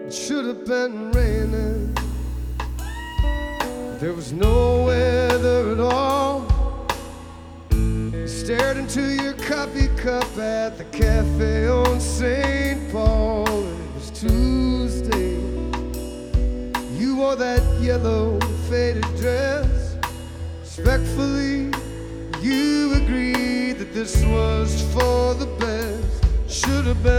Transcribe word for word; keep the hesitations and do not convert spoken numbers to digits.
It should have been raining. There was no weather at all. You stared into your coffee cup at the cafe on Saint Paul. And it was Tuesday. You wore that yellow faded dress. Respectfully, you agreed that this was for the best. Should have been